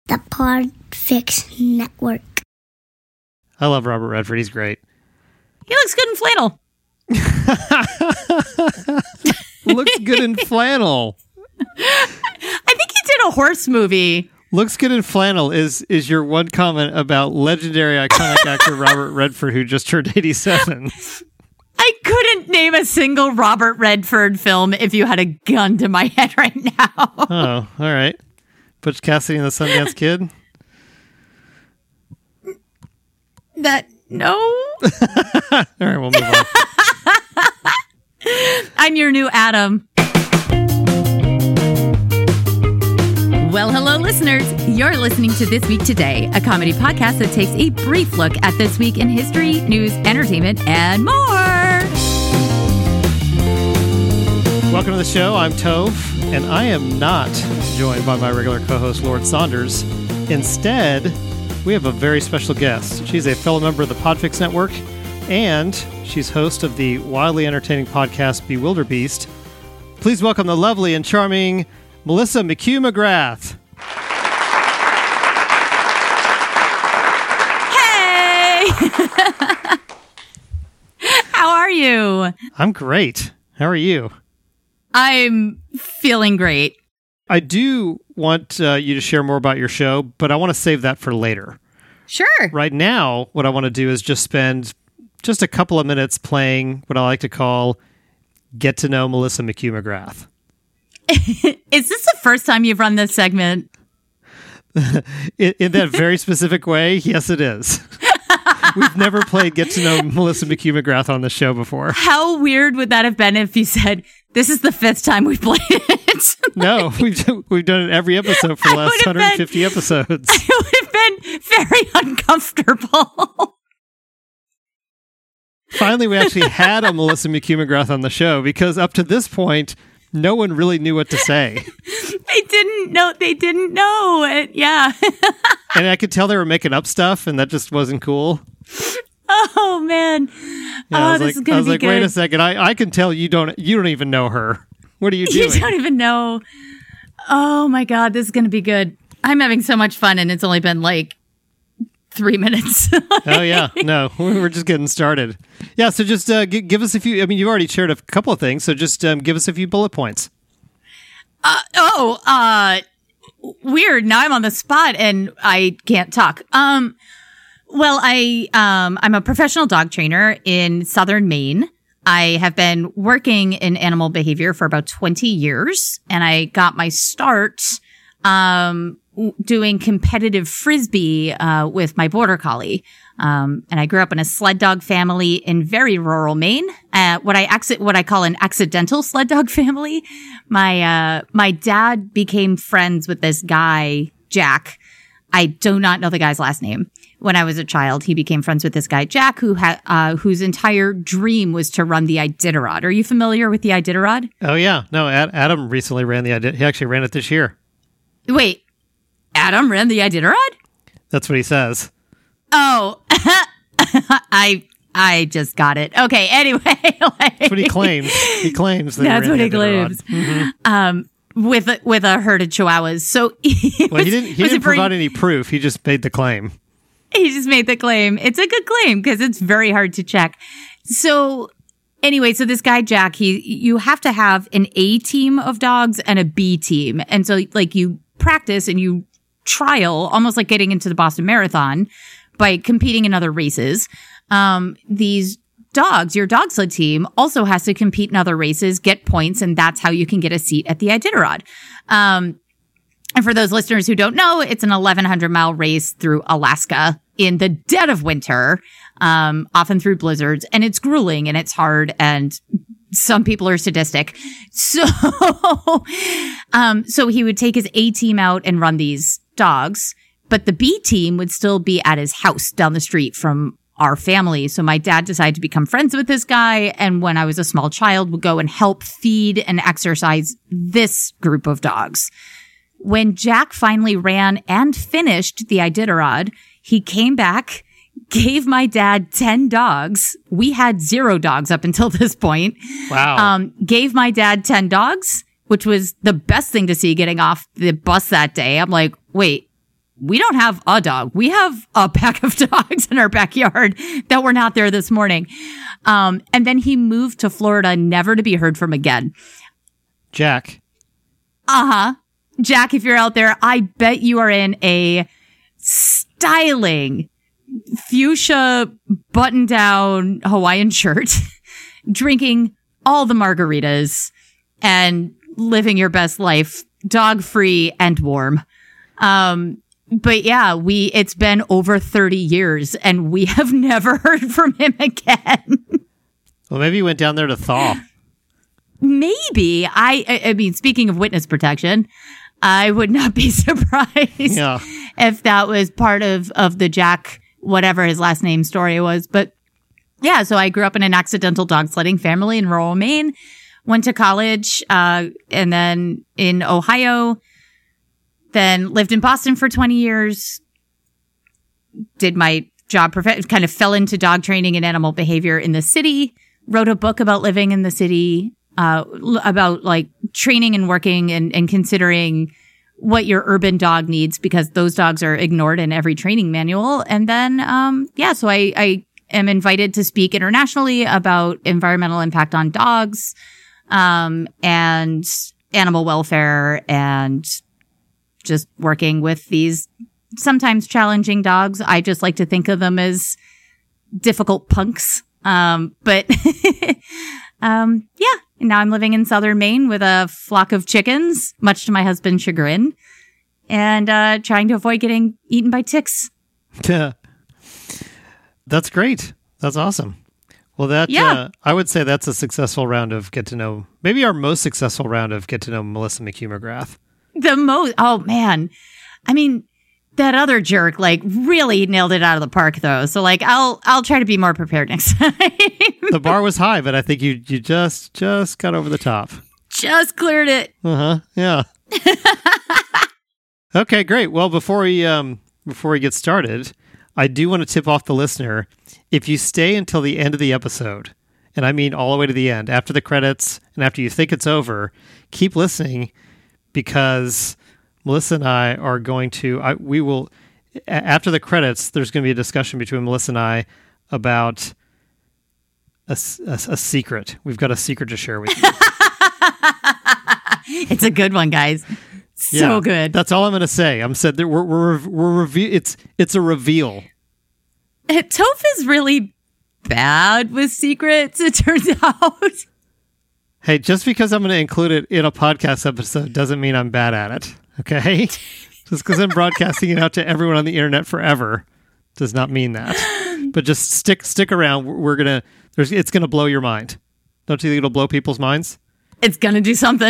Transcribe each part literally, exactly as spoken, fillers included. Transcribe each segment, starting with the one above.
the Podfix Network. I love Robert Redford. He's great. He looks good in flannel. Looks good in flannel. I think he did a horse movie. Looks good in flannel is is your one comment about legendary iconic actor Robert Redford, who just turned eighty-seven. I couldn't name a single Robert Redford film if you had a gun to my head right now. Oh, all right. Butch Cassidy and the Sundance Kid? That, no. All right, we'll move on. I'm your new Adam. Well, hello, listeners. You're listening to This Week Today, a comedy podcast that takes a brief look at this week in history, news, entertainment, and more. Welcome to the show. I'm Tove, and I am not joined by my regular co-host, Lord Saunders. Instead, we have a very special guest. She's a fellow member of the Podfix Network, and she's host of the wildly entertaining podcast Bewilderbeast. Please welcome the lovely and charming Melissa McHugh McGrath. Hey! How are you? I'm great. How are you? I'm feeling great. I do want uh, you to share more about your show, but I want to save that for later. Sure. Right now, what I want to do is just spend just a couple of minutes playing what I like to call Get to Know Melissa McHugh McGrath. Is this the first time you've run this segment? in, in that very specific way, yes, it is. We've never played Get to Know Melissa McHugh McGrath on the show before. How weird would that have been if you said, this is the fifth time we've played it? No, we've, we've done it every episode for the last one hundred fifty been, episodes. It would have been very uncomfortable. Finally, we actually had a Melissa McHugh McGrath on the show because up to this point, no one really knew what to say. They didn't know. They didn't know it. Yeah. And I could tell they were making up stuff, and that just wasn't cool. Oh man. Yeah, oh, this like, is gonna I was be like, good. wait a second. I, I can tell you don't you don't even know her. What are you doing? You don't even know. Oh my God, this is gonna be good. I'm having so much fun, and it's only been like three minutes. Oh yeah, no, we're just getting started. Yeah, so just uh, g- give us a few. I mean, you've already shared a couple of things, so just um, give us a few bullet points. Uh, oh, uh, weird. Now I'm on the spot and I can't talk. Um, well, I um, I'm a professional dog trainer in Southern Maine. I have been working in animal behavior for about twenty years, and I got my start um, doing competitive frisbee uh, with my border collie. Um, and I grew up in a sled dog family in very rural Maine. Uh, what I acci- what I call an accidental sled dog family. My uh, my dad became friends with this guy, Jack. I do not know the guy's last name. When I was a child, he became friends with this guy, Jack, who had uh, whose entire dream was to run the Iditarod. Are you familiar with the Iditarod? Oh yeah, no. Ad- Adam recently ran the. Idit- he actually ran it this year. Wait, Adam ran the Iditarod? That's what he says. Oh, I I just got it. Okay, anyway. Like, that's what he claims. He claims that that's he what ran he claims. Mm-hmm. Um, with a, with a herd of chihuahuas. So he well, was, he didn't. He was didn't very, provide any proof. He just made the claim. He just made the claim. It's a good claim because it's very hard to check. So anyway, so this guy Jack, he you have to have an A team of dogs and a B team, and so like you practice and you trial, almost like getting into the Boston Marathon, by competing in other races. Um, these dogs, your dog sled team, also has to compete in other races, get points, and that's how you can get a seat at the Iditarod. Um, and for those listeners who don't know, it's an eleven hundred mile race through Alaska in the dead of winter, um, often through blizzards, and it's grueling and it's hard, and some people are sadistic. So, um, so he would take his A team out and run these dogs. But the B team would still be at his house down the street from our family. So my dad decided to become friends with this guy. And when I was a small child, would go and help feed and exercise this group of dogs. When Jack finally ran and finished the Iditarod, he came back, gave my dad ten dogs. We had zero dogs up until this point. Wow. Um, gave my dad ten dogs, which was the best thing to see getting off the bus that day. I'm like, wait. we don't have a dog. We have a pack of dogs in our backyard that were not there this morning. Um, and then he moved to Florida, never to be heard from again. Jack. Uh-huh. Jack, if you're out there, I bet you are in a styling fuchsia button-down Hawaiian shirt, drinking all the margaritas and living your best life, dog-free and warm. Um, but yeah, we, it's been over thirty years and we have never heard from him again. Well, maybe he went down there to thaw. Maybe. I, I, I mean, speaking of witness protection, I would not be surprised yeah. if that was part of, of the Jack, whatever his last name story was. But yeah, so I grew up in an accidental dog sledding family in rural Maine, went to college, uh, and then in Ohio, then lived in Boston for twenty years, did my job, prof- kind of fell into dog training and animal behavior in the city, wrote a book about living in the city, uh, about like training and working and, and considering what your urban dog needs, because those dogs are ignored in every training manual. And then, um, yeah, so I, I am invited to speak internationally about environmental impact on dogs, um, and animal welfare, and just working with these sometimes challenging dogs. I just like to think of them as difficult punks. Um, but, um, yeah. And now I'm living in southern Maine with a flock of chickens, much to my husband's chagrin, and, uh, trying to avoid getting eaten by ticks. Yeah. That's great. That's awesome. Well, that, yeah. uh, I would say that's a successful round of get to know, maybe our most successful round of get to know Melissa McHugh McGrath. The most, oh man. I mean, that other jerk, like, really nailed it out of the park, though. So, like, I'll I'll try to be more prepared next time. The bar was high, but I think you you just just got over the top. Just cleared it. Uh huh. Yeah. Okay, great. Well, before we um before we get started, I do want to tip off the listener. If you stay until the end of the episode, and I mean all the way to the end, after the credits and after you think it's over, keep listening, because Melissa and I are going to, I, we will, after the credits, there's going to be a discussion between Melissa and I about a, a, a secret. We've got a secret to share with you. It's a good one, guys. So yeah, good. That's all I'm going to say. I'm said that we're, we're, we're reve- it's, it's a reveal. Toph is really bad with secrets, it turns out. Hey, just because I'm going to include it in a podcast episode doesn't mean I'm bad at it. Okay? Just because I'm broadcasting it out to everyone on the internet forever does not mean that. But just stick stick around. We're gonna there's it's gonna blow your mind. Don't you think it'll blow people's minds? It's gonna do something.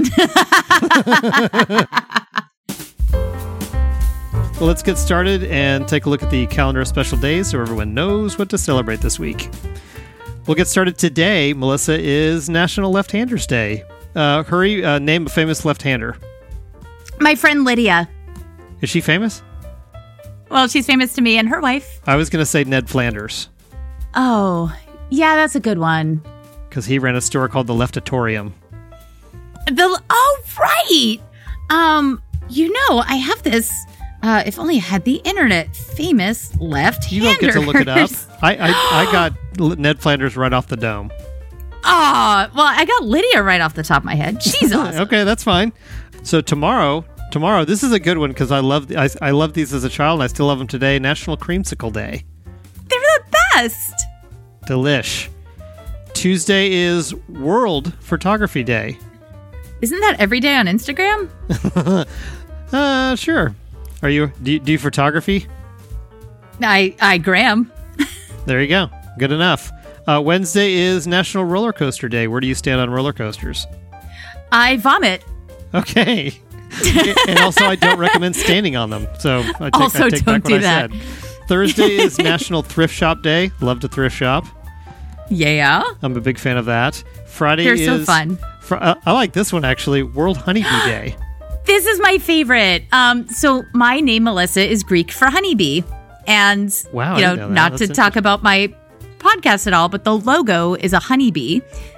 Well, let's get started and take a look at the calendar of special days so everyone knows what to celebrate this week. We'll get started today. Melissa, is National Left-Handers Day. Uh, hurry, uh, name a famous left-hander. My friend Lydia. Is she famous? Well, she's famous to me and her wife. I was going to say Ned Flanders. Oh, yeah, that's a good one. Because he ran a store called the Leftatorium. The oh, right. Um, you know, I have this. Uh, if only I had the internet. Famous left-handers. You don't get to look it up. I I, I got Ned Flanders right off the dome. Oh, well, I got Lydia right off the top of my head. She's awesome. Okay, that's fine. So tomorrow, tomorrow, this is a good one because I love I, I loved these as a child and I still love them today. National Creamsicle Day. They're the best. Delish. Tuesday is World Photography Day. Isn't that every day on Instagram? uh, sure. Are you do, you do you photography? I I gram. There you go. Good enough. Uh, Wednesday is National Roller Coaster Day. Where do you stand on roller coasters? I vomit. Okay. And also, I don't recommend standing on them. So I take, also, I take don't back what do I that. said. Thursday is National Thrift Shop Day. Love to thrift shop. Yeah. I'm a big fan of that. Friday They're is... so fun. Fr- uh, I like this one, actually. World Honeybee Day. This is my favorite. Um, so my name, Melissa, is Greek for honeybee. And, Wow, you I know, didn't know that. not That's to talk about my podcast at all, but the logo is a honeybee.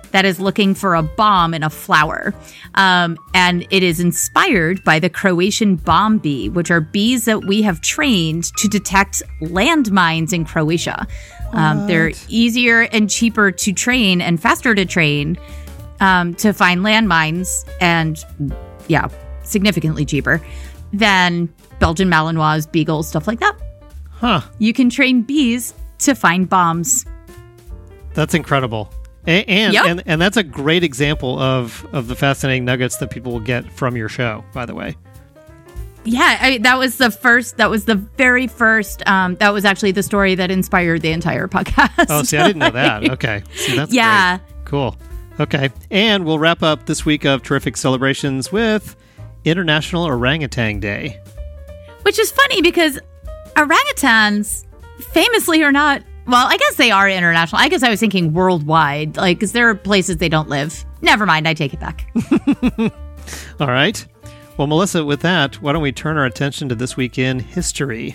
that is looking for a bomb in a flower. Um, and it is inspired by the Croatian bomb bee, which are bees that we have trained to detect landmines in Croatia. Um, they're easier and cheaper to train and faster to train um, to find landmines, and yeah, significantly cheaper than Belgian Malinois, beagles, stuff like that. Huh. You can train bees to find bombs. That's incredible. And and, Yep. and and that's a great example of, of the fascinating nuggets that people will get from your show, by the way. Yeah, I, that was the first, that was the very first, um, that was actually the story that inspired the entire podcast. Oh, see, I didn't know that. Okay. See, that's Yeah. great. Cool. Okay. And we'll wrap up this week of terrific celebrations with International Orangutan Day. Which is funny because orangutans, famously or not, well, I guess they are international. I guess I was thinking worldwide, like, because there are places they don't live. Never mind, I take it back. All right. Well, Melissa, with that, why don't we turn our attention to this week in history?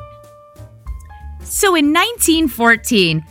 So in nineteen fourteen,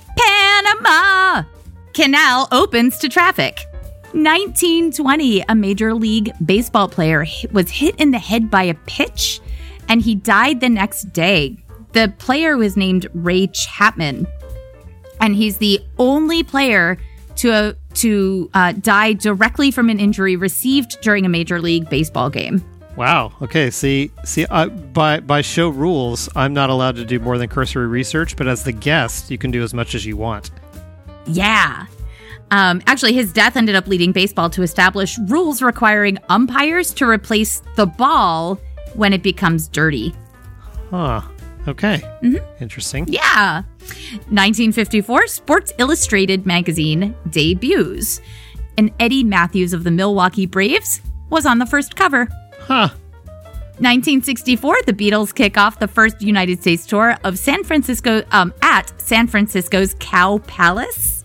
Panama Canal opens to traffic. nineteen twenty, a Major League Baseball player was hit in the head by a pitch, and he died the next day. The player was named Ray Chapman, and he's the only player to uh, to uh, die directly from an injury received during a Major League Baseball game. Wow. Okay. See, see, uh, by by show rules, I'm not allowed to do more than cursory research, but as the guest, you can do as much as you want. Yeah. Um, actually, his death ended up leading baseball to establish rules requiring umpires to replace the ball when it becomes dirty. Huh. Okay. Mm-hmm. Interesting. Yeah. nineteen fifty-four, Sports Illustrated magazine debuts. And Eddie Matthews of the Milwaukee Braves was on the first cover. Huh. nineteen sixty-four, the Beatles kick off the first United States tour of San Francisco um, at San Francisco's Cow Palace.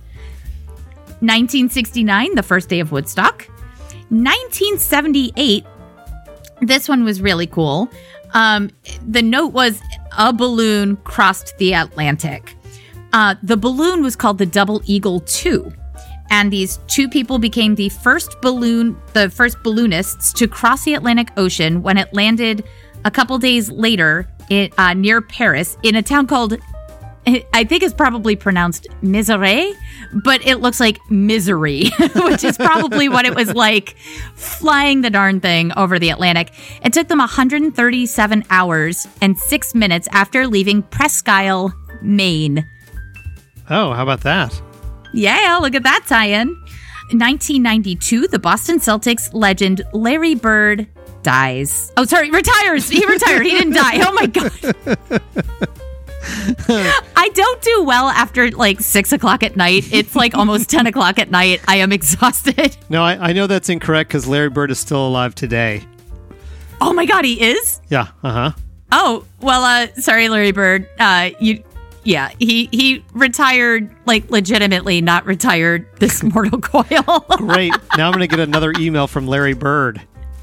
nineteen sixty-nine, the first day of Woodstock. nineteen seventy-eight, this one was really cool. Um, the note was a balloon crossed the Atlantic. Uh, the balloon was called the Double Eagle two. And these two people became the first balloon, the first balloonists to cross the Atlantic Ocean when it landed a couple days later in, uh, near Paris in a town called, I think it's probably pronounced Misery, but it looks like misery, which is probably what it was like flying the darn thing over the Atlantic. It took them one hundred thirty-seven hours and six minutes after leaving Presque Isle, Maine. Oh, how about that? Yeah, look at that tie-in. In nineteen ninety-two, the Boston Celtics legend Larry Bird dies. Oh, sorry, retires. He retired. He didn't die. Oh, my God. I don't do well after like six o'clock at night. It's like almost ten o'clock at night. I am exhausted. No, I, I know that's incorrect because Larry Bird is still alive today. Oh, my God, he is? Yeah, uh-huh. Oh, well, uh, sorry, Larry Bird. Uh, you... Yeah, he, he retired, like, legitimately not retired this mortal coil. Great. Now I'm going to get another email from Larry Bird.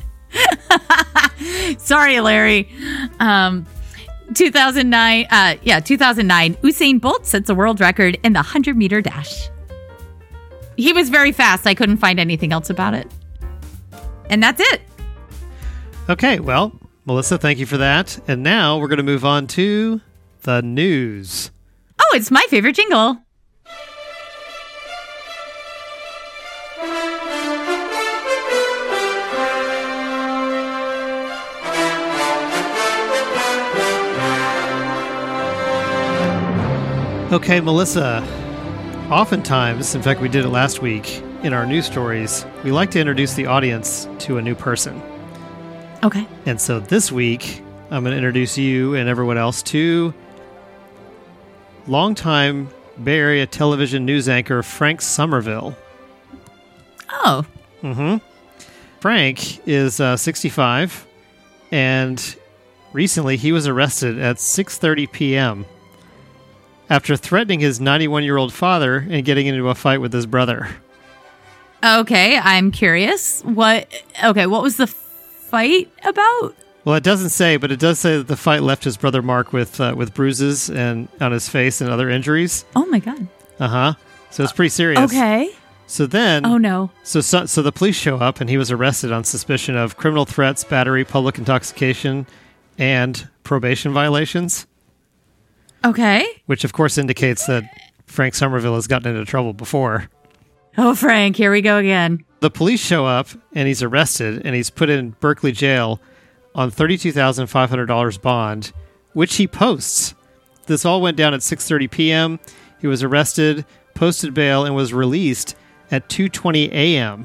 Sorry, Larry. Um, two thousand nine, uh, yeah, two thousand nine, Usain Bolt sets a world record in the hundred-meter dash. He was very fast. I couldn't find anything else about it. And that's it. Okay, well, Melissa, thank you for that. And now we're going to move on to the news. Oh, it's my favorite jingle. Okay, Melissa, oftentimes, in fact, we did it last week in our news stories, we like to introduce the audience to a new person. Okay. And so this week, I'm going to introduce you and everyone else to longtime Bay Area television news anchor Frank Somerville. Oh. Mm-hmm. Frank is uh, sixty-five, and recently he was arrested at six thirty p.m. after threatening his ninety-one-year-old father and getting into a fight with his brother. Okay, I'm curious. What? Okay, what was the fight about? Well, it doesn't say, but it does say that the fight left his brother Mark with uh, with bruises and on his face and other injuries. Oh my God. Uh huh. So it's pretty serious. Okay. So then, Oh, no. So, so so the police show up, and he was arrested on suspicion of criminal threats, battery, public intoxication, and probation violations. Okay. Which, of course, indicates that Frank Somerville has gotten into trouble before. Oh, Frank, here we go again. The police show up, and he's arrested, and he's put in Berkeley jail on thirty-two thousand five hundred dollars bond, which he posts. This all went down at six thirty p.m. He was arrested, posted bail, and was released at two twenty a.m.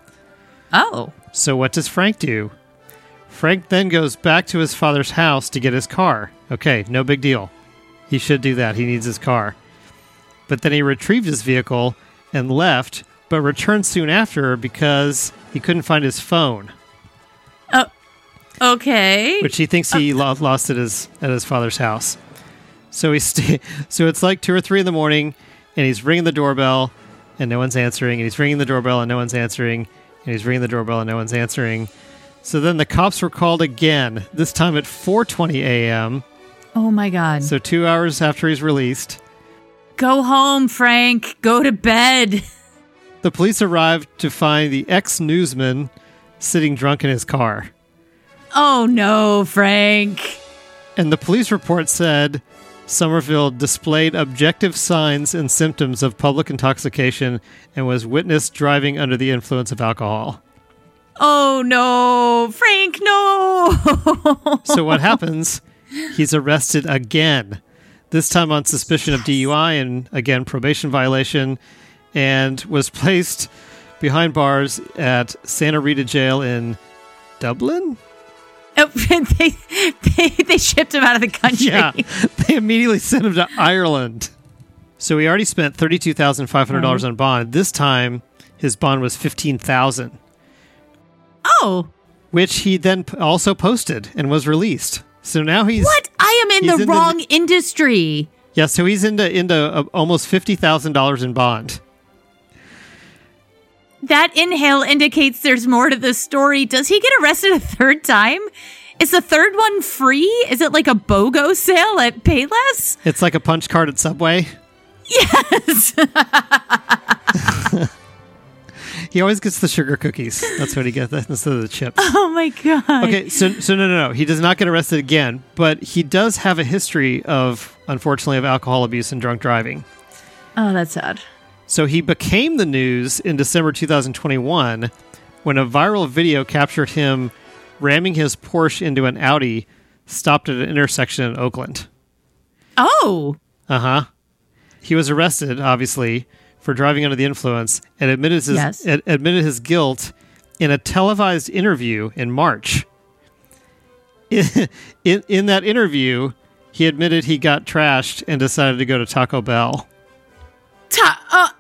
Oh. So what does Frank do? Frank then goes back to his father's house to get his car. Okay, no big deal. He should do that. He needs his car. But then he retrieved his vehicle and left, but returned soon after because he couldn't find his phone. Oh, okay. Which he thinks he uh, lost at his at his father's house. So he st- so it's like two or three in the morning, and he's ringing the doorbell, and no one's answering. And he's ringing the doorbell, and no one's answering. And he's ringing the doorbell, and no one's answering. So then the cops were called again. This time at four twenty a.m. Oh my God! So two hours after he's released. Go home, Frank. Go to bed. The police arrived to find the ex-newsman sitting drunk in his car. Oh no, Frank. And the police report said Somerville displayed objective signs and symptoms of public intoxication and was witnessed driving under the influence of alcohol. Oh no, Frank, no. So what happens? He's arrested again, this time on suspicion of D U I and, again, probation violation, and was placed behind bars at Santa Rita Jail in Dublin? Oh, they, they, they shipped him out of the country. Yeah, they immediately sent him to Ireland. So he already spent thirty-two thousand five hundred dollars on bond. This time, his bond was fifteen thousand dollars. Oh. Which he then p- also posted and was released. So now he's... What? I am in the into wrong the, industry. Yeah, so he's into, into uh, almost fifty thousand dollars in bond. That inhale indicates there's more to the story. Does he get arrested a third time? Is the third one free? Is it like a BOGO sale at Payless? It's like a punch card at Subway. Yes. He always gets the sugar cookies. That's what he gets instead of the chips. Oh my God. Okay, so so no, no, no. He does not get arrested again, but he does have a history of, unfortunately, of alcohol abuse and drunk driving. Oh, that's sad. So he became the news in December two thousand twenty-one when a viral video captured him ramming his Porsche into an Audi stopped at an intersection in Oakland. Oh. Uh-huh. He was arrested, obviously, for driving under the influence and admitted his, Yes. ad- admitted his guilt in a televised interview in March. In, in, in that interview, he admitted he got trashed and decided to go to Taco Bell. Ta- uh-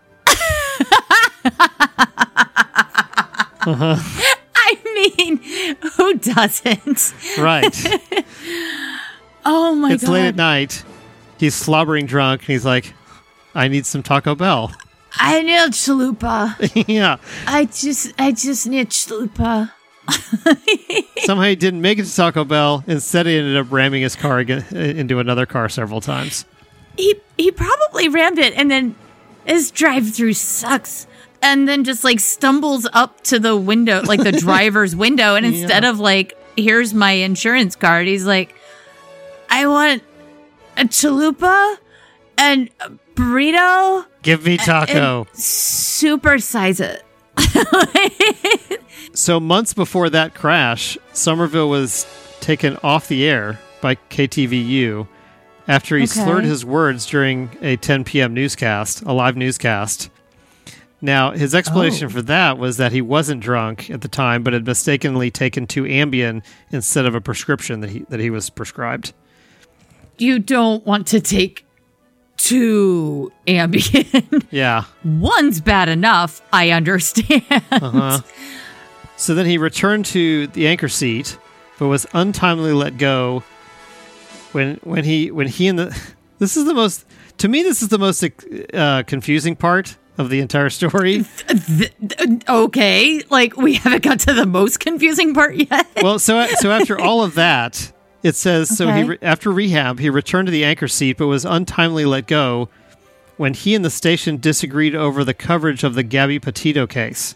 Uh-huh. I mean, who doesn't? Right. Oh my it's God. late at night. He's slobbering drunk, and he's like, I need some Taco Bell. I need chalupa. Yeah. I just, I just need chalupa. Somehow he didn't make it to Taco Bell. Instead, he ended up ramming his car again, into another car several times. He he probably rammed it, and then his drive-through sucks. And then just like stumbles up to the window, like the driver's window, and instead Yeah. of like, here's my insurance card, he's like, I want a chalupa and a burrito. Give me taco. Supersize it. So months before that crash, Somerville was taken off the air by K T V U after he Okay. slurred his words during a ten p.m. newscast, a live newscast. Now, his explanation Oh. for that was that he wasn't drunk at the time, but had mistakenly taken two Ambien instead of a prescription that he that he was prescribed. You don't want to take two Ambien. Yeah. One's bad enough, I understand. Uh-huh. So then he returned to the anchor seat, but was untimely let go when when he when he and the this is the most to me this is the most uh, confusing part of the entire story. Th- th- okay, like we haven't got to the most confusing part yet. Well, so so after all of that, it says so he Okay. re- after rehab he returned to the anchor seat, but was untimely let go when he and the station disagreed over the coverage of the Gabby Petito case.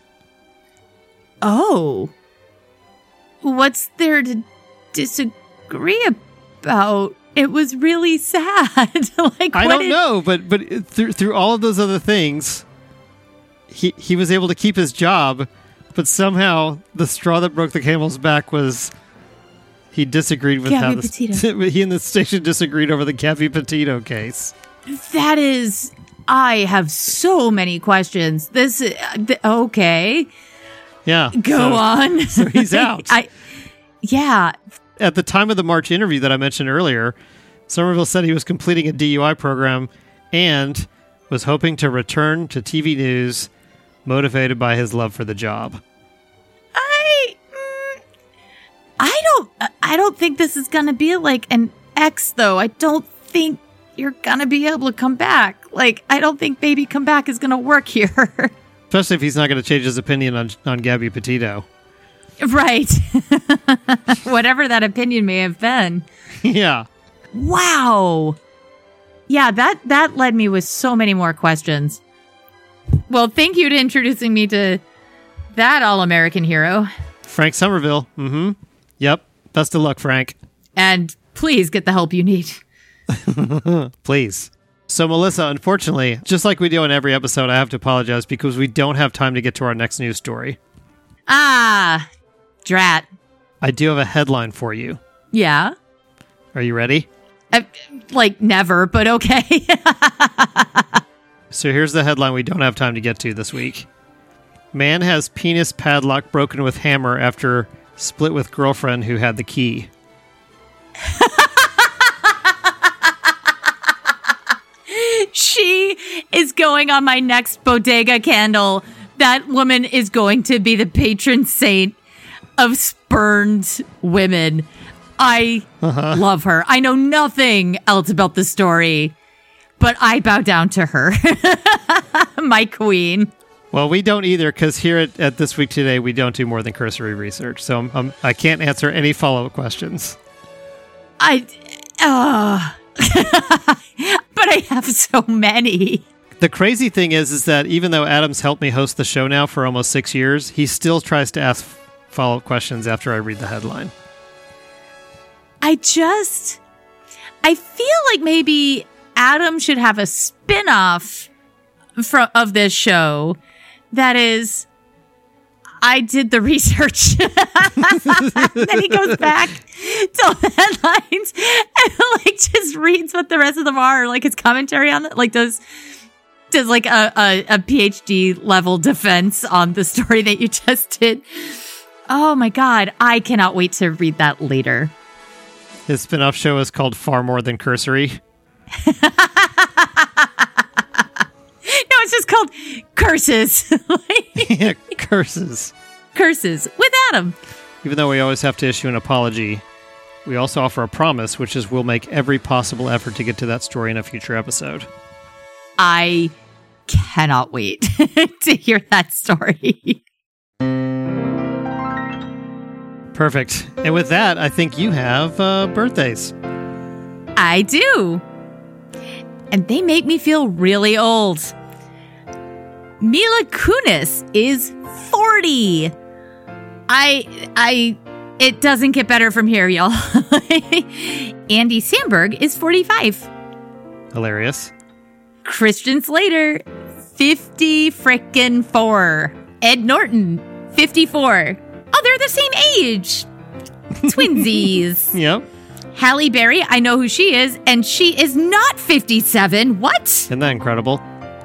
Oh. What's there to disagree about? It was really sad. like I what don't did- know, but but through through all of those other things, he he was able to keep his job, but somehow the straw that broke the camel's back was he disagreed with Gabby how the Petito. he and the station disagreed over the Gabby Petito case. That is, I have so many questions. This, uh, th- okay, Yeah, go so- on. So he's out. I, yeah, At the time of the March interview that I mentioned earlier, Somerville said he was completing a D U I program and was hoping to return to T V news motivated by his love for the job. I, mm, I don't, I don't think this is gonna be like an X though. I don't think you're gonna be able to come back. Like, I don't think baby come back is gonna work here. Especially if he's not going to change his opinion on, on Gabby Petito. Right. Whatever that opinion may have been. Yeah. Wow. Yeah, that that led me with so many more questions. Well, thank you to introducing me to that all-American hero. Frank Somerville. Mm-hmm. Yep. Best of luck, Frank. And please get the help you need. Please. So, Melissa, unfortunately, just like we do in every episode, I have to apologize because we don't have time to get to our next news story. Ah, drat. I do have a headline for you. Yeah. Are you ready? Uh, like, never, but okay. So here's the headline we don't have time to get to this week. Man has penis padlock broken with hammer after split with girlfriend who had the key. She is going on my next bodega candle. That woman is going to be the patron saint of spurned women. I uh-huh. love her. I know nothing else about the story, but I bow down to her. My queen. Well, we don't either, because here at, at This Week Today, we don't do more than cursory research, so I'm, I'm, I can't answer any follow-up questions. I... Uh, but I have so many. The crazy thing is, is that even though Adam's helped me host the show now for almost six years, he still tries to ask follow-up questions after I read the headline. I just... I feel like maybe Adam should have a spin-off fro- of this show that is... I did the research. Then he goes back to the headlines and like just reads what the rest of them are, like his commentary on it, like does does like a, a, a PhD level defense on the story that you just did. Oh my God, I cannot wait to read that later. His spin-off show is called Far More Than Cursory. No, it's just called Curses. Yeah, curses. Curses with Adam. Even though we always have to issue an apology, we also offer a promise, which is we'll make every possible effort to get to that story in a future episode. I cannot wait to hear that story. Perfect. And with that, I think you have uh, birthdays. I do. And they make me feel really old. Mila Kunis is forty. I, I, it doesn't get better from here, y'all. Andy Samberg is forty-five. Hilarious. Christian Slater, fifty frickin' four. Ed Norton, fifty-four. Oh, they're the same age. Twinsies. Yep. Halle Berry, I know who she is, and she is not fifty-seven. What? Isn't that incredible?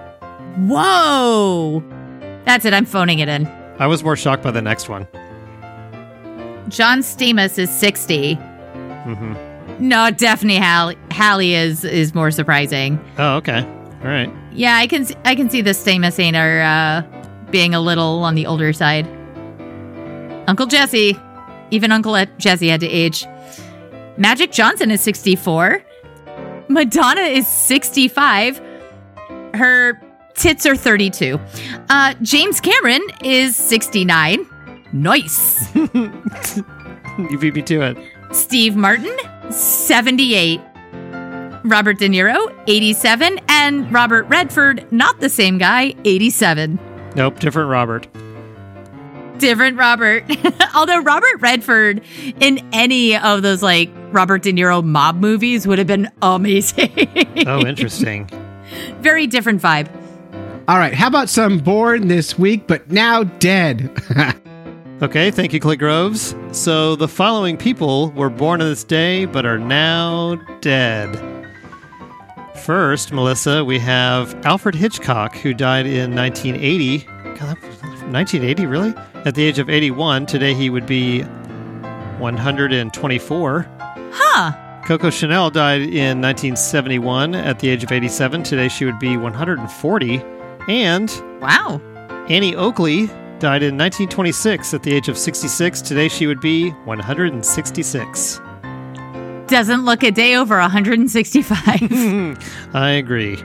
Whoa. That's it. I'm phoning it in. I was more shocked by the next one. John Stamos is sixty. Mm-hmm. No, Daphne Halle, Halle is is more surprising. Oh, okay. All right. Yeah, I can I can see the Stamos Ainer uh, being a little on the older side. Uncle Jesse, even Uncle Jesse had to age. Magic Johnson is sixty-four. Madonna is sixty-five. Her tits are thirty-two. Uh, James Cameron is sixty-nine. Nice. You beat me to it. Steve Martin, seventy-eight. Robert De Niro, eighty-seven, and Robert Redford, not the same guy, eighty-seven. Nope, different Robert. Different Robert. Although Robert Redford in any of those like Robert De Niro mob movies would have been amazing. Oh, interesting. Very different vibe. All right, how about some born this week, but now dead? Okay, thank you, Clay Groves. So the following people were born on this day, but are now dead. First, Melissa, we have Alfred Hitchcock, who died in nineteen eighty. God, nineteen eighty, really? At the age of eighty-one. Today he would be one hundred twenty-four. Huh. Coco Chanel died in nineteen seventy-one at the age of eighty-seven. Today she would be one hundred forty. And wow. Annie Oakley died in nineteen twenty-six at the age of sixty-six. Today she would be one hundred sixty-six. Doesn't look a day over one hundred sixty-five. I agree.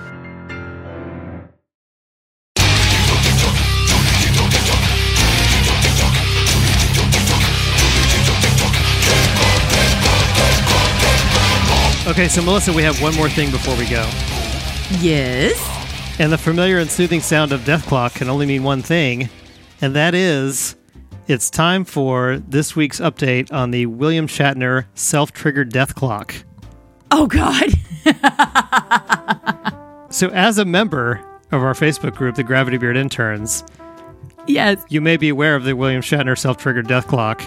Okay, so Melissa, we have one more thing before we go. Yes? And the familiar and soothing sound of Death Clock can only mean one thing, and that is it's time for this week's update on the William Shatner self-triggered Death Clock. Oh, God. So as a member of our Facebook group, the Gravity Beard Interns, yes, you may be aware of the William Shatner self-triggered Death Clock.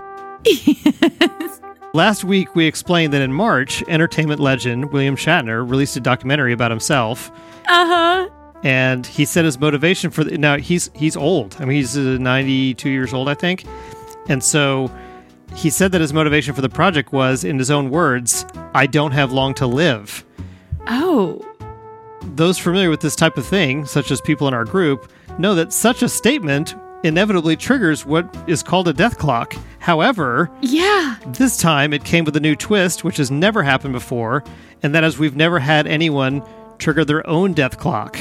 Yes. Last week, we explained that in March, entertainment legend William Shatner released a documentary about himself. Uh-huh. And he said his motivation for the, now he's he's old. I mean, he's uh, ninety-two years old, I think. And so he said that his motivation for the project was, in his own words, I don't have long to live. Oh. Those familiar with this type of thing, such as people in our group, know that such a statement inevitably triggers what is called a death clock. However, yeah, this time it came with a new twist, which has never happened before, and that is we've never had anyone trigger their own death clock.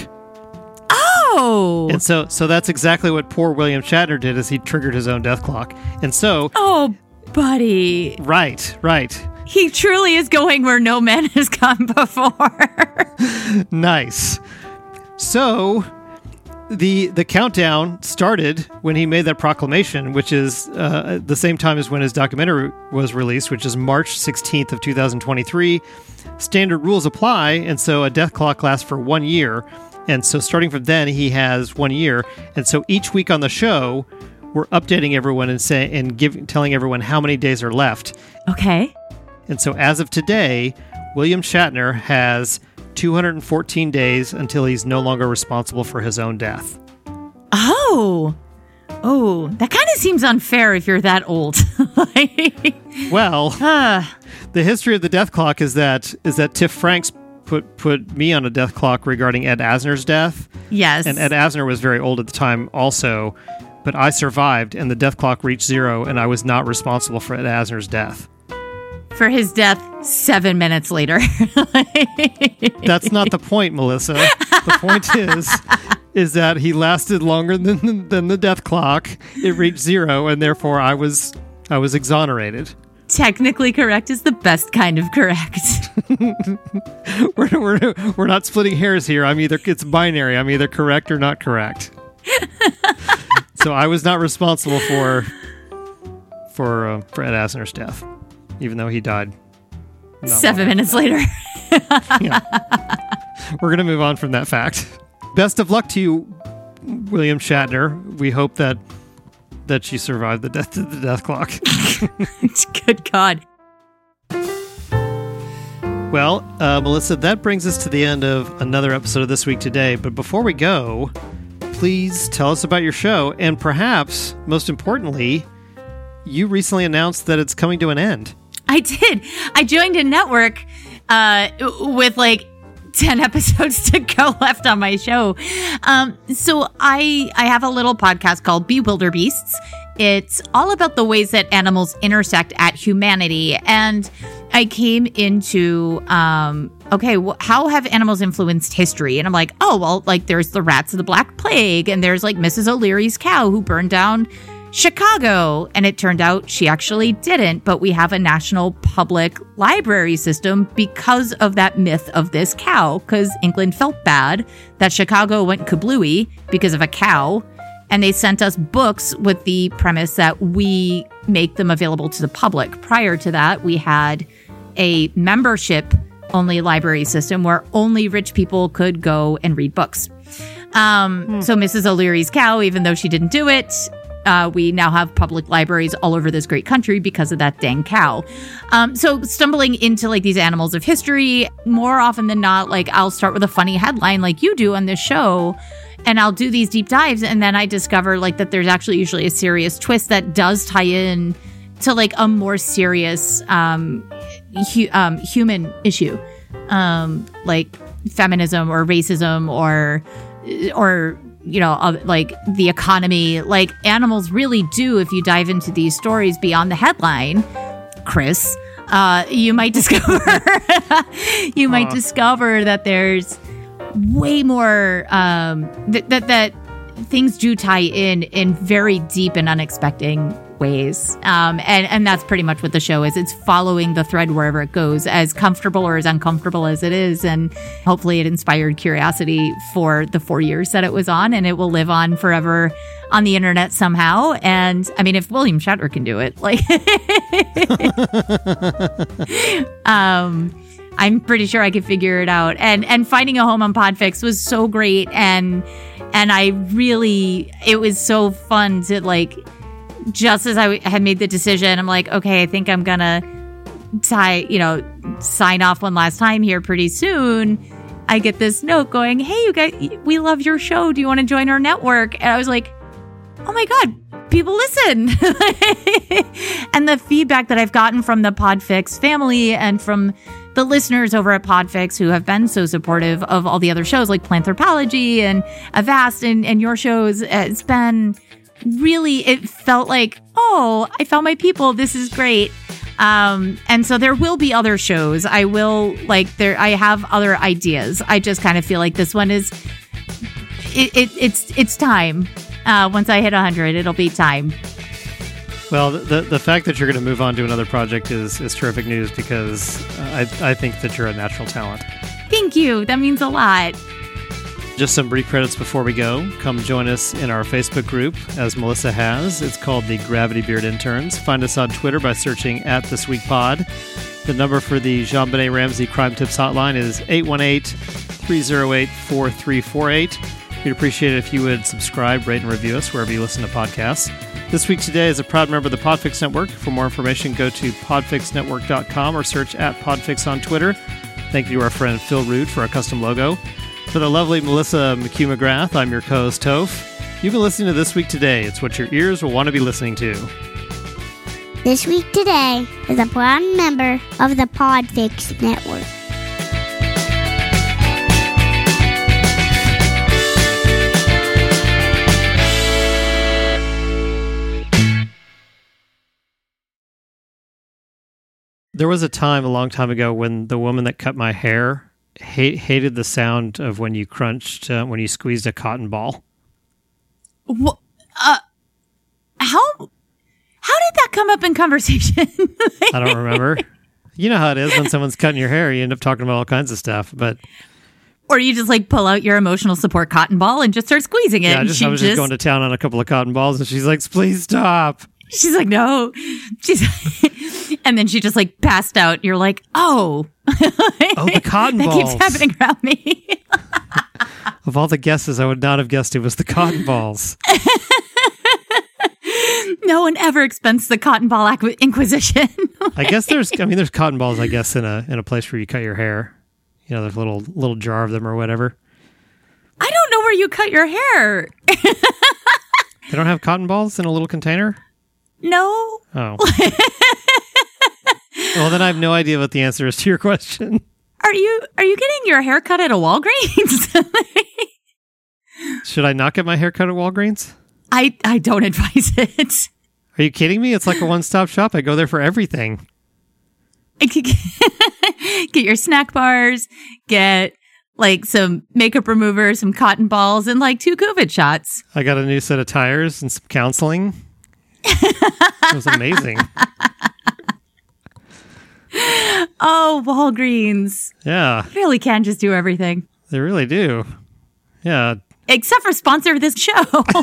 Oh! And so so that's exactly what poor William Shatner did, is he triggered his own death clock. And so... Oh, buddy. Right, right. He truly is going where no man has gone before. Nice. So... The the countdown started when he made that proclamation, which is uh, the same time as when his documentary was released, which is March sixteenth of two thousand twenty-three. Standard rules apply, and so a death clock lasts for one year. And so starting from then, he has one year. And so each week on the show, we're updating everyone and say, and giving telling everyone how many days are left. Okay. And so as of today, William Shatner has two hundred fourteen days until he's no longer responsible for his own death. Oh. Oh, that kind of seems unfair if you're that old. Well, uh. the history of the death clock is that is that Tiff Franks put put me on a death clock regarding Ed Asner's death. Yes. And Ed Asner was very old at the time also, but I survived and the death clock reached zero and I was not responsible for Ed Asner's death. For his death seven minutes later. That's not the point, Melissa. The point is, is that he lasted longer than than the death clock. It reached zero, and therefore I was I was exonerated. Technically correct is the best kind of correct. we're, we're we're not splitting hairs here. I'm either it's binary. I'm either correct or not correct. So I was not responsible for for uh, for Ed Asner's death. Even though he died seven minutes later. Yeah. We're going to move on from that fact. Best of luck to you, William Shatner. We hope that that you survived the death of the death clock. Good God. Well, uh, Melissa, that brings us to the end of another episode of This Week Today. But before we go, please tell us about your show. And perhaps, most importantly, you recently announced that it's coming to an end. I did. I joined a network uh, with like ten episodes to go left on my show. Um, so I I have a little podcast called Bewilderbeasts. It's all about the ways that animals intersect at humanity. And I came into, um, okay, wh- how have animals influenced history? And I'm like, oh, well, like there's the rats of the Black Plague, and there's like Missus O'Leary's cow who burned down Chicago. And it turned out she actually didn't, but we have a national public library system because of that myth of this cow, because England felt bad that Chicago went kablooey because of a cow. And they sent us books with the premise that we make them available to the public. Prior to that, we had a membership-only library system where only rich people could go and read books. Um, hmm. So Missus O'Leary's cow, even though she didn't do it, uh, we now have public libraries all over this great country because of that dang cow. Um, so stumbling into like these animals of history, more often than not, like I'll start with a funny headline like you do on this show, and I'll do these deep dives, and then I discover like that there's actually usually a serious twist that does tie in to like a more serious um, hu- um, human issue, um, like feminism or racism or or you know uh, like the economy. Like animals really do, if you dive into these stories beyond the headline, Chris, uh, you might discover you might uh. discover that there's way more um, th- that that things do tie in in very deep and unexpected ways, um, and and that's pretty much what the show is. It's following the thread wherever it goes, as comfortable or as uncomfortable as it is, and hopefully it inspired curiosity for the four years that it was on, and it will live on forever on the internet somehow. And I mean, if William Shatner can do it, like, um. I'm pretty sure I could figure it out. And and finding a home on Podfix was so great. And and I really, it was so fun to like, just as I had made the decision, I'm like, okay, I think I'm going to tie, you know, sign off one last time here pretty soon. I get this note going, hey, you guys, we love your show. Do you want to join our network? And I was like, oh my God, people listen. And the feedback that I've gotten from the Podfix family and from the listeners over at Podfix who have been so supportive of all the other shows like Planthropology and Avast and, and your shows, it's been really, it felt like, oh, I found my people. This is great. Um, and so there will be other shows. I will like there, I have other ideas. I just kind of feel like this one is, it, it it's, it's time. Uh, once I hit one hundred, it'll be time. Well, the the fact that you're going to move on to another project is, is terrific news, because I I think that you're a natural talent. Thank you. That means a lot. Just some brief credits before we go. Come join us in our Facebook group, as Melissa has. It's called the Gravity Beard Interns. Find us on Twitter by searching at This Week Pod. The number for the JonBenet Ramsey Crime Tips Hotline is eight one eight, three oh eight, four three four eight. We'd appreciate it if you would subscribe, rate, and review us wherever you listen to podcasts. This Week Today is a proud member of the Podfix Network. For more information, go to podfix network dot com or search at Podfix on Twitter. Thank you to our friend Phil Root for our custom logo. For the lovely Melissa McHugh-McGrath, I'm your co-host, Toph. You've been listening to This Week Today. It's what your ears will want to be listening to. This Week Today is a proud member of the Podfix Network. There was a time a long time ago when the woman that cut my hair ha- hated the sound of when you crunched, uh, when you squeezed a cotton ball. What? Uh, how? How did that come up in conversation? I don't remember. You know how it is when someone's cutting your hair, you end up talking about all kinds of stuff, but... Or you just like pull out your emotional support cotton ball and just start squeezing it. Yeah, I, just, I was just, just going to town on a couple of cotton balls, and she's like, please stop. She's like, no. She's and then she just like passed out. You're like, oh. Oh, the cotton balls. That keeps happening around me. Of all the guesses, I would not have guessed it was the cotton balls. No one ever expensed the cotton ball acqu- inquisition. I guess there's, I mean, there's cotton balls, I guess, in a in a place where you cut your hair. You know, there's a little, little jar of them or whatever. I don't know where you cut your hair. They don't have cotton balls in a little container? No. Oh. Well, then I have no idea what the answer is to your question. Are you are you getting your hair cut at a Walgreens? Should I not get my hair cut at Walgreens? I, I don't advise it. Are you kidding me? It's like a one-stop shop. I go there for everything. Get your snack bars, get like some makeup remover, some cotton balls, and like two COVID shots. I got a new set of tires and some counseling. It was amazing. Oh, Walgreens. Yeah, Really can just do everything. they really do. Yeah. Except for sponsor this show.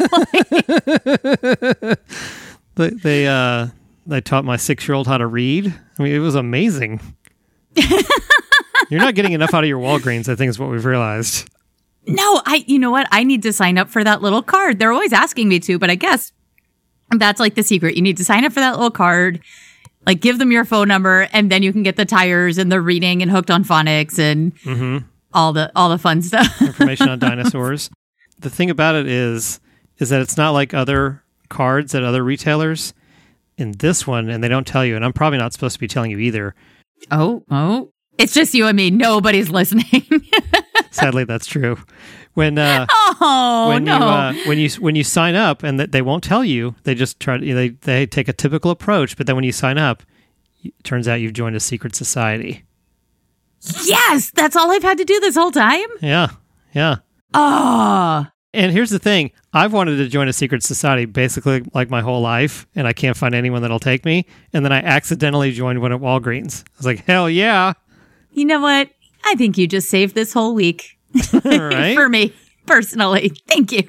They they uh they taught my six-year-old how to read. I mean, it was amazing. You're not getting enough out of your Walgreens, I think is what we've realized. No, I, you know what? I need to sign up for that little card. They're always asking me to, but I guess that's like the secret. You need to sign up for that little card, like give them your phone number, and then you can get the tires and the reading and Hooked on Phonics and Mm-hmm. all the all the fun stuff. Information on dinosaurs. The thing about it is, is that it's not like other cards at other retailers. In this one, and they don't tell you, and I'm probably not supposed to be telling you either. Oh, oh. It's just you and me. Nobody's listening. Sadly, that's true. When uh, oh, when no. you uh, when you when you sign up, and that they won't tell you, they just try to they they take a typical approach. But then when you sign up, it turns out you've joined a secret society. Yes, that's all I've had to do this whole time. Yeah, yeah. Oh, And here's the thing: I've wanted to join a secret society basically like my whole life, and I can't find anyone that'll take me. And then I accidentally joined one at Walgreens. I was like, hell yeah! you know what? I think you just saved this whole week Right? for me personally. Thank you.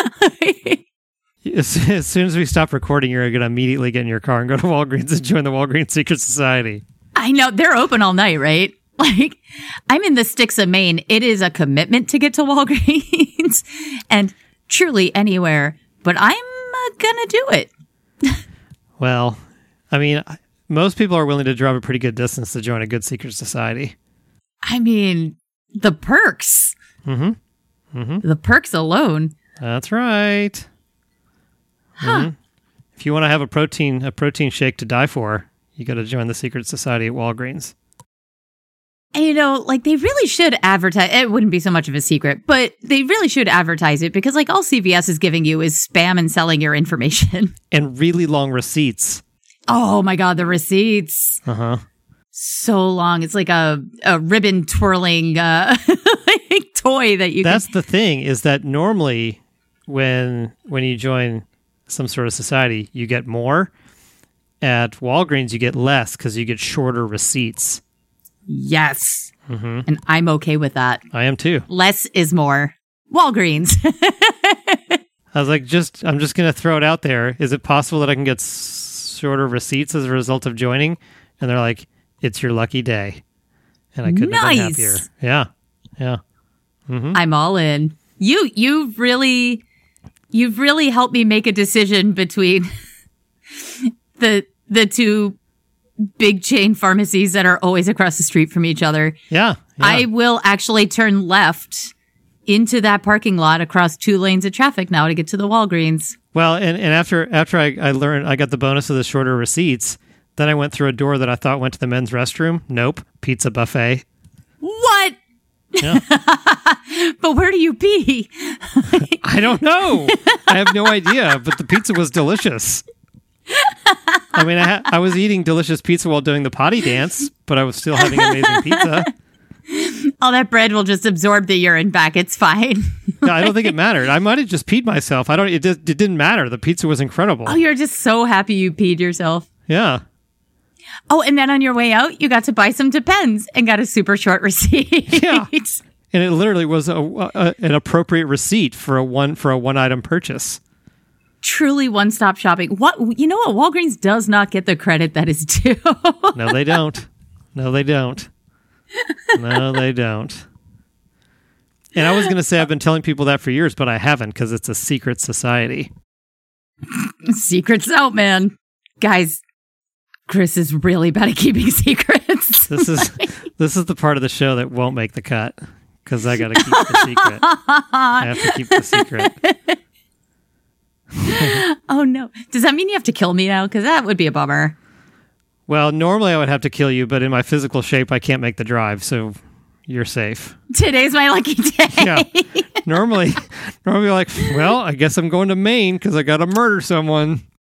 As, as soon as we stop recording, you're going to immediately get in your car and go to Walgreens and join the Walgreens Secret Society. I know they're open all night, right? Like, I'm in the sticks of Maine. It is a commitment to get to Walgreens and truly anywhere, but I'm uh, gonna do it. Well, I mean, most people are willing to drive a pretty good distance to join a good secret society. I mean, the perks. Mm-hmm. Mm-hmm. The perks alone. That's right. Huh. Mhm. If you want to have a protein a protein shake to die for, you got to join the secret society at Walgreens. And, you know, like, they really should advertise. It wouldn't be so much of a secret, but they really should advertise it because, like, all C V S is giving you is spam and selling your information. And really long receipts. Oh, my God, the receipts. Uh-huh. So long. It's like a, a ribbon twirling uh, like toy that you That's can... the thing, is that normally when when you join some sort of society, you get more. At Walgreens, you get less because you get shorter receipts. Yes. Mm-hmm. And I'm okay with that. I am too. Less is more. Walgreens. I was like, just I'm just going to throw it out there. Is it possible that I can get s- shorter receipts as a result of joining? And they're like, it's your lucky day. And I couldn't have been Nice. happier. Yeah. Yeah. Mm-hmm. I'm all in. You you've really you've really helped me make a decision between the the two big chain pharmacies that are always across the street from each other. Yeah. yeah. I will actually turn left into that parking lot across two lanes of traffic now to get to the Walgreens. Well, and, and after after I, I learned, I got the bonus of the shorter receipts, then I went through a door that I thought went to the men's restroom. Nope. Pizza buffet. What? Yeah. But where do you pee? I don't know. I have no idea, but the pizza was delicious. I mean, I, ha- I was eating delicious pizza while doing the potty dance, but I was still having amazing pizza. All that bread will just absorb the urine back. It's fine. No, I don't think it mattered. I might have just peed myself. I don't. It, did, it didn't matter. The pizza was incredible. Oh, you're just so happy you peed yourself. Yeah. Oh, and then on your way out, you got to buy some Depends and got a super short receipt. Yeah. And it literally was a, a, an appropriate receipt for a one for a one item purchase. Truly one-stop shopping. What you know what? Walgreens does not get the credit that is due. No, they don't. No, they don't. No, they don't. And I was going to say I've been telling people that for years, but I haven't because it's a secret society. Secrets out, man. Guys, Chris is really bad at keeping secrets. This is this is the part of the show that won't make the cut because I got to keep the secret. I have to keep the secret. Oh, no. Does that mean you have to kill me now? Because that would be a bummer. Well, normally I would have to kill you, but in my physical shape, I can't make the drive, so you're safe. Today's my lucky day. Yeah. Normally, normally you're like, well, I guess I'm going to Maine because I got to murder someone.